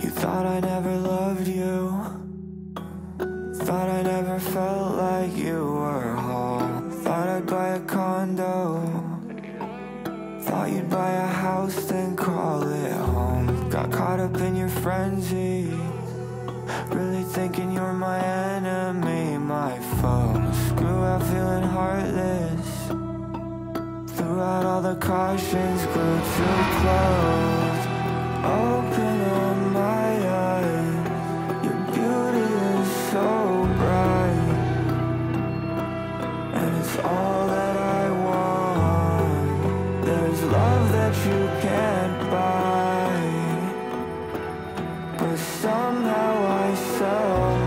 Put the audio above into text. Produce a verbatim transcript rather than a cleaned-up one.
You thought I never loved you, thought I never felt like you were home. Thought I'd buy a condo, thought you'd buy a house then call it home. Got caught up in your frenzy, really thinking you're my enemy, my foe. Screw out feeling heartless, threw out all the cautions, glued too close. Open up my eyes, your beauty is so bright, and it's all that I want. There's love that you can't buy, but somehow I sell